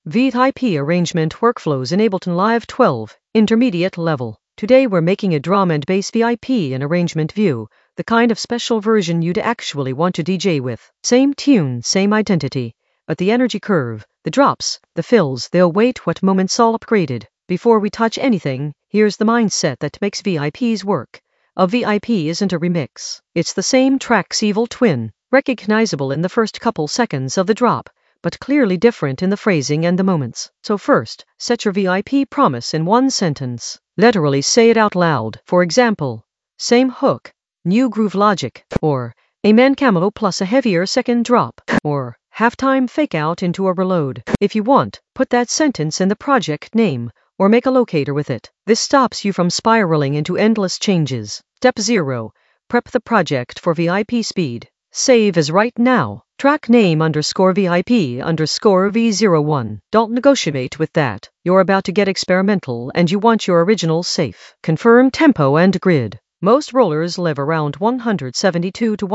VIP arrangement workflows in Ableton Live 12, intermediate level. Today we're making a drum and bass VIP in arrangement view, the kind of special version you'd actually want to DJ with. Same tune, same identity, but the energy curve, the drops, the fills, they'll wait what moments all upgraded. Before we touch anything, here's the mindset that makes VIPs work. A VIP isn't a remix. It's the same track's evil twin, recognizable in the first couple seconds of the drop, but clearly different in the phrasing and the moments. So first, set your VIP promise in one sentence. Literally say it out loud. For example, same hook, new groove logic, or Amen Camelo plus a heavier second drop, or halftime fake out into a reload. If you want, put that sentence in the project name, or make a locator with it. This stops you from spiraling into endless changes. Step 0. Prep the project for VIP speed. Save as right now. Track name _VIP _V01. Don't negotiate with that. You're about to get experimental and you want your original safe. Confirm tempo and grid. Most rollers live around 172 to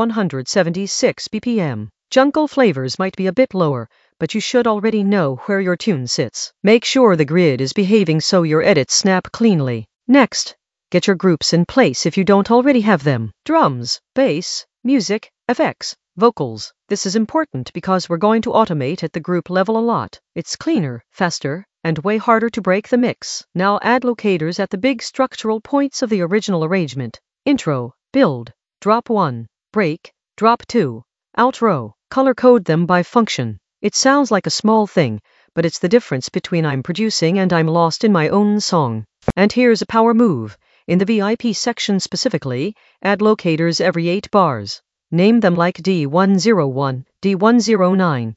176 BPM. Jungle flavors might be a bit lower, but you should already know where your tune sits. Make sure the grid is behaving so your edits snap cleanly. Next, get your groups in place if you don't already have them. Drums, bass, music, FX, vocals. This is important because we're going to automate at the group level a lot. It's cleaner, faster, and way harder to break the mix. Now add locators at the big structural points of the original arrangement. Intro, build, drop 1, break, drop 2, outro. Color code them by function. It sounds like a small thing, but it's the difference between I'm producing and I'm lost in my own song. And here's a power move. In the VIP section specifically, add locators every 8 bars. Name them like D101, D109,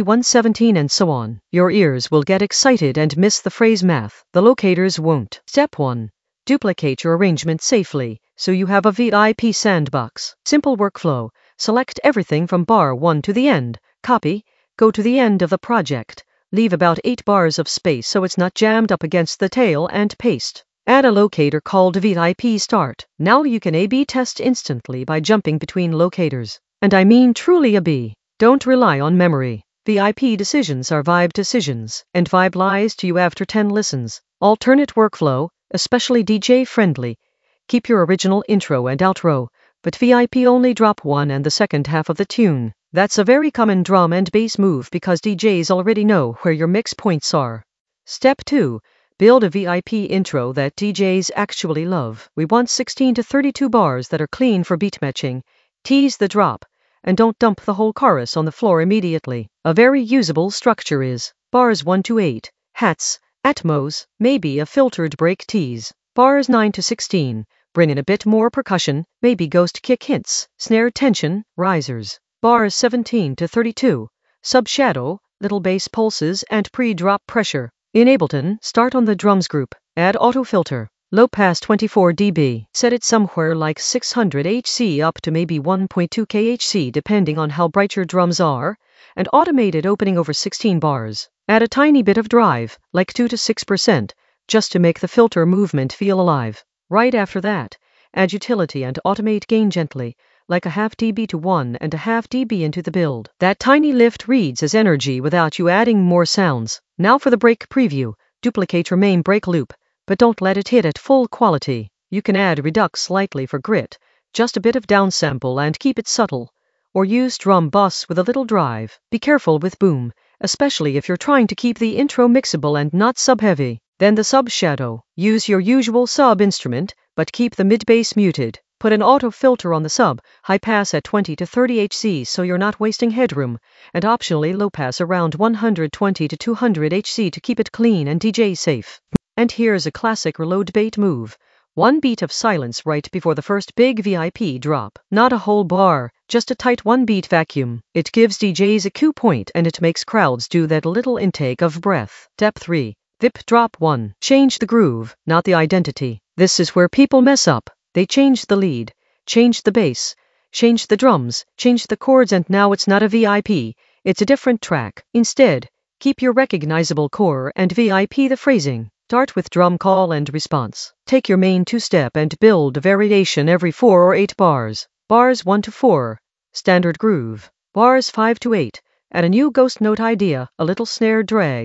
D117 and so on. Your ears will get excited and miss the phrase math. The locators won't. Step 1. Duplicate your arrangement safely, so you have a VIP sandbox. Simple workflow. Select everything from bar 1 to the end. Copy. Go to the end of the project. Leave about 8 bars of space so it's not jammed up against the tail and paste. Add a locator called VIP Start. Now you can A/B test instantly by jumping between locators. And I mean truly A/B. Don't rely on memory. VIP decisions are vibe decisions, and vibe lies to you after 10 listens. Alternate workflow, especially DJ friendly. Keep your original intro and outro, but VIP only drop 1 and the second half of the tune. That's a very common drum and bass move because DJs already know where your mix points are. Step 2. Build a VIP intro that DJs actually love. We want 16 to 32 bars that are clean for beat matching. Tease the drop, and don't dump the whole chorus on the floor immediately. A very usable structure is bars 1 to 8, hats, atmos, maybe a filtered break tease. Bars 9 to 16, bring in a bit more percussion, maybe ghost kick hints, snare tension, risers. Bars 17 to 32, sub-shadow, little bass pulses and pre-drop pressure. In Ableton, start on the drums group, add auto filter, low pass 24 dB, set it somewhere like 600 Hz up to maybe 1.2 kHz depending on how bright your drums are, and automated opening over 16 bars. Add a tiny bit of drive, like 2 to 6%, just to make the filter movement feel alive. Right after that, add utility and automate gain gently, like a half dB to 1.5 dB into the build. That tiny lift reads as energy without you adding more sounds. Now for the break preview, duplicate your main break loop, but don't let it hit at full quality. You can add redux slightly for grit, just a bit of downsample and keep it subtle, or use drum bus with a little drive. Be careful with boom, especially if you're trying to keep the intro mixable and not sub-heavy. Then the sub-shadow. Use your usual sub-instrument, but keep the mid-bass muted. Put an auto filter on the sub, high pass at 20 to 30 Hz so you're not wasting headroom, and optionally low pass around 120 to 200 Hz to keep it clean and DJ safe. And here's a classic reload bait move. 1 beat of silence right before the first big VIP drop. Not a whole bar, just a tight 1 beat vacuum. It gives DJs a cue point and it makes crowds do that little intake of breath. Step 3. VIP drop 1. Change the groove, not the identity. This is where people mess up. They change the lead, change the bass, change the drums, change the chords, and now it's not a VIP, it's a different track. Instead, keep your recognizable core and VIP the phrasing. Start with drum call and response. Take your main 2-step and build a variation every 4 or 8 bars. Bars 1 to 4, standard groove. Bars 5 to 8, add a new ghost note idea, a little snare drag,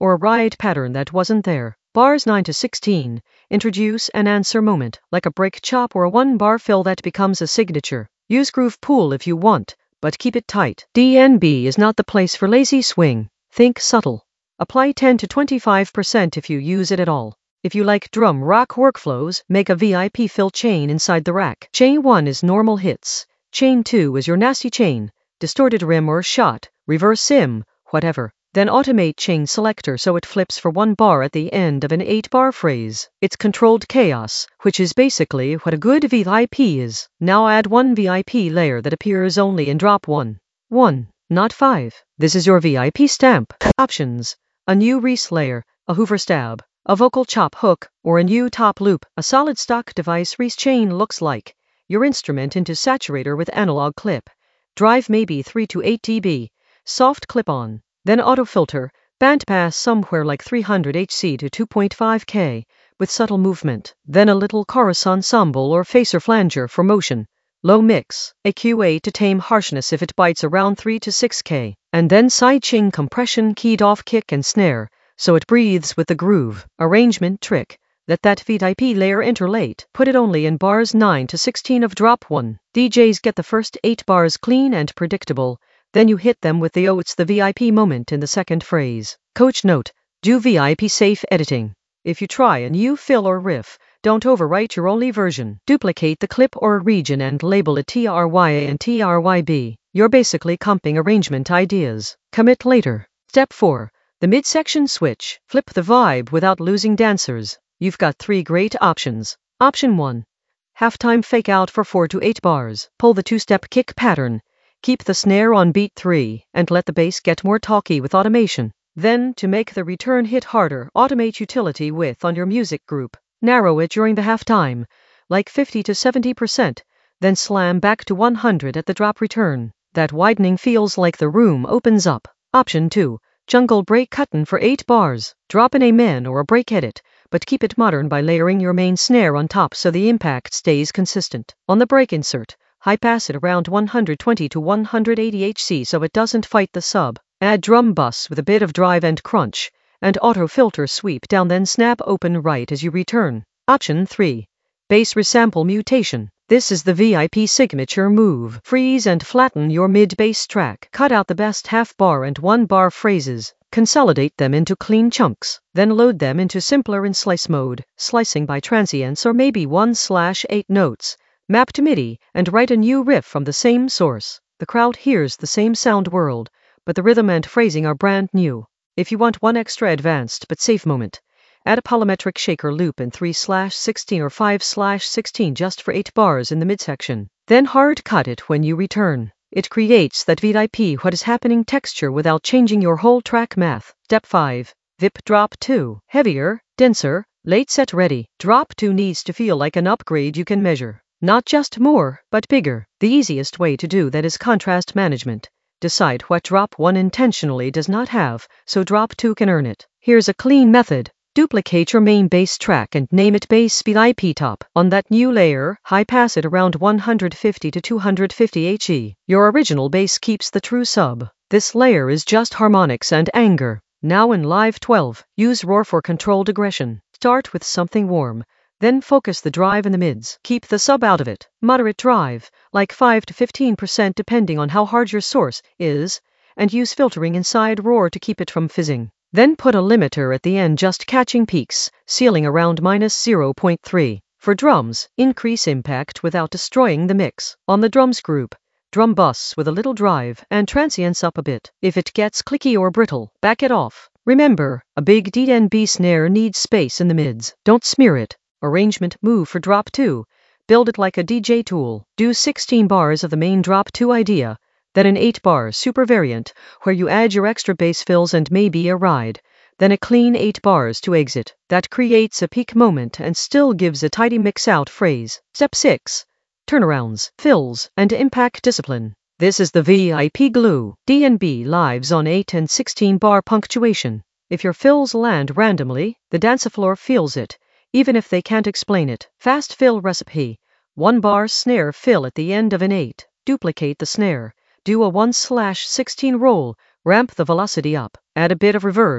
or a ride pattern that wasn't there. Bars 9 to 16. Introduce an answer moment, like a break chop or a 1-bar fill that becomes a signature. Use groove pool if you want, but keep it tight. DNB is not the place for lazy swing. Think subtle. Apply 10 to 25% if you use it at all. If you like drum rock workflows, make a VIP fill chain inside the rack. Chain 1 is normal hits. Chain 2 is your nasty chain, distorted rim or shot, reverse sim, whatever. Then automate chain selector so it flips for 1 bar at the end of an 8-bar phrase. It's controlled chaos, which is basically what a good VIP is. Now add 1 VIP layer that appears only in drop 1. 1, not 5. This is your VIP stamp. Options: a new Reese layer, a Hoover stab, a vocal chop hook, or a new top loop. A solid stock device Reese chain looks like your instrument into saturator with analog clip. Drive maybe 3 to 8 dB. Soft clip-on. Then auto filter, bandpass somewhere like 300 Hz to 2.5 K, with subtle movement. Then a little chorus ensemble or phaser flanger for motion. Low mix, EQ8 to tame harshness if it bites around 3 to 6 K. And then sidechain compression keyed off kick and snare, so it breathes with the groove. Arrangement trick. Let that VIP layer enter late. Put it only in bars 9 to 16 of drop 1. DJs get the first 8 bars clean and predictable. Then you hit them with the "oh it's the VIP" moment in the second phrase. Coach note: do VIP safe editing. If you try a new fill or riff, don't overwrite your only version. Duplicate the clip or region and label it TRYA and TRYB. You're basically comping arrangement ideas. Commit later. Step 4. The midsection switch. Flip the vibe without losing dancers. You've got 3 great options. Option 1. Halftime fake out for 4 to 8 bars. Pull the 2-step kick pattern. Keep the snare on beat 3, and let the bass get more talky with automation. Then, to make the return hit harder, automate utility width on your music group. Narrow it during the halftime, like 50 to 70%, then slam back to 100 at the drop return. That widening feels like the room opens up. Option 2. Jungle break cuttin' for 8 bars. Drop an amen or a break edit, but keep it modern by layering your main snare on top so the impact stays consistent. On the break insert, high pass it around 120 to 180 Hz so it doesn't fight the sub. Add drum bus with a bit of drive and crunch, and auto filter sweep down, then snap open right as you return. Option 3. Bass resample mutation. This is the VIP signature move. Freeze and flatten your mid-bass track. Cut out the best half-bar and 1-bar phrases. Consolidate them into clean chunks. Then load them into simpler in slice mode, slicing by transients or maybe 1/8 notes. Map to MIDI, and write a new riff from the same source. The crowd hears the same sound world, but the rhythm and phrasing are brand new. If you want one extra advanced but safe moment, add a polymetric shaker loop in 3/16 or 5/16 just for 8 bars in the midsection. Then hard cut it when you return. It creates that VIP what is happening texture without changing your whole track math. Step 5. VIP drop 2. Heavier, denser, late set ready. Drop 2 needs to feel like an upgrade you can measure. Not just more, but bigger. The easiest way to do that is contrast management. Decide what drop 1 intentionally does not have, so drop 2 can earn it. Here's a clean method. Duplicate your main bass track and name it bass VIP top. On that new layer, high pass it around 150 to 250 Hz. Your original bass keeps the true sub. This layer is just harmonics and anger. Now in Live 12, use Roar for controlled aggression. Start with something warm. Then focus the drive in the mids. Keep the sub out of it. Moderate drive, like 5 to 15% depending on how hard your source is, and use filtering inside Roar to keep it from fizzing. Then put a limiter at the end just catching peaks, ceiling around -0.3. For drums, increase impact without destroying the mix. On the drums group, drum bus with a little drive and transients up a bit. If it gets clicky or brittle, back it off. Remember, a big DNB snare needs space in the mids. Don't smear it. Arrangement move for drop 2. Build it like a DJ tool. Do 16 bars of the main drop 2 idea, then an 8-bar super variant where you add your extra bass fills and maybe a ride, then a clean 8 bars to exit. That creates a peak moment and still gives a tidy mix out phrase. Step 6. Turnarounds, fills, and impact discipline. This is the VIP glue. DNB lives on 8 and 16 bar punctuation. If your fills land randomly, the dance floor feels it, even if they can't explain it. Fast fill recipe. 1-bar snare fill at the end of an 8. Duplicate the snare. Do a 1/16 roll. Ramp the velocity up. Add a bit of reverb.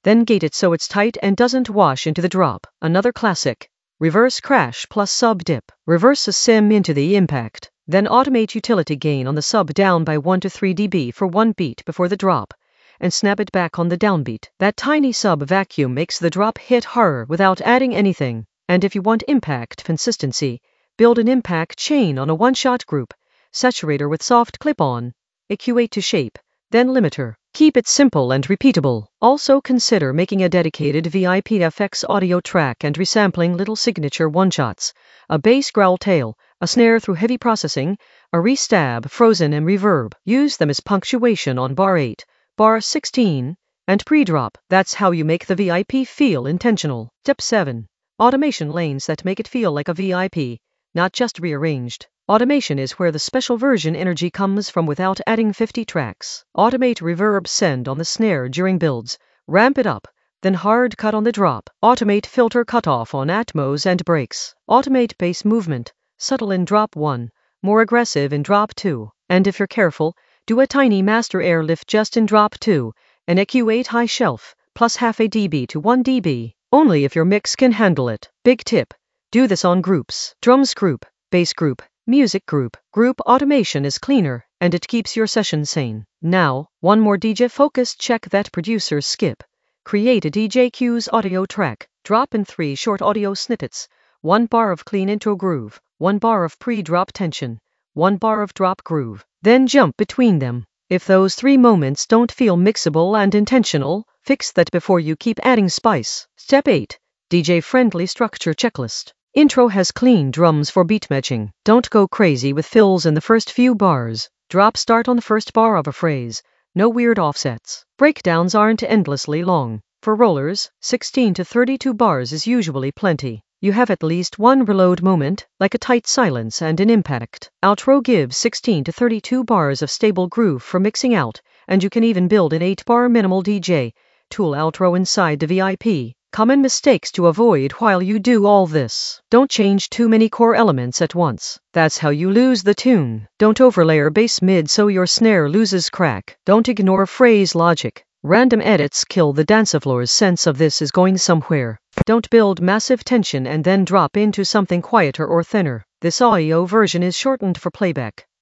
Then gate it so it's tight and doesn't wash into the drop. Another classic. Reverse crash plus sub dip. Reverse a sim into the impact. Then automate utility gain on the sub down by 1 to 3 dB for 1 beat before the drop, and snap it back on the downbeat. That tiny sub vacuum makes the drop hit harder without adding anything. And if you want impact consistency, build an impact chain on a one-shot group, saturator with soft clip-on, EQ8 to shape, then limiter. Keep it simple and repeatable. Also consider making a dedicated VIPFX audio track and resampling little signature one-shots, a bass growl tail, a snare through heavy processing, a restab, frozen and reverb. Use them as punctuation on bar 8, bar 16, and pre-drop. That's how you make the VIP feel intentional. Step 7. Automation lanes that make it feel like a VIP, not just rearranged. Automation is where the special version energy comes from without adding 50 tracks. Automate reverb send on the snare during builds, ramp it up, then hard cut on the drop. Automate filter cutoff on Atmos and breaks. Automate bass movement, subtle in drop 1, more aggressive in drop 2. And if you're careful, do a tiny master airlift just in drop 2, an EQ8 high shelf, plus half a dB to 1 dB. Only if your mix can handle it. Big tip. Do this on groups. Drums group, bass group, music group. Group automation is cleaner, and it keeps your session sane. Now, one more DJ-focused check that producers skip. Create a DJ cues audio track. Drop in 3 short audio snippets. 1 bar of clean intro groove, 1 bar of pre-drop tension, 1 bar of drop groove. Then jump between them. If those 3 moments don't feel mixable and intentional, fix that before you keep adding spice. Step 8. DJ-friendly structure checklist. Intro has clean drums for beat matching. Don't go crazy with fills in the first few bars. Drop start on the first bar of a phrase. No weird offsets. Breakdowns aren't endlessly long. For rollers, 16 to 32 bars is usually plenty. You have at least one reload moment, like a tight silence and an impact. Outro gives 16 to 32 bars of stable groove for mixing out, and you can even build an 8-bar minimal DJ tool outro inside the VIP. Common mistakes to avoid while you do all this. Don't change too many core elements at once. That's how you lose the tune. Don't overlayer bass mid so your snare loses crack. Don't ignore phrase logic. Random edits kill the dancefloor's sense of this is going somewhere. Don't build massive tension and then drop into something quieter or thinner. This audio version is shortened for playback.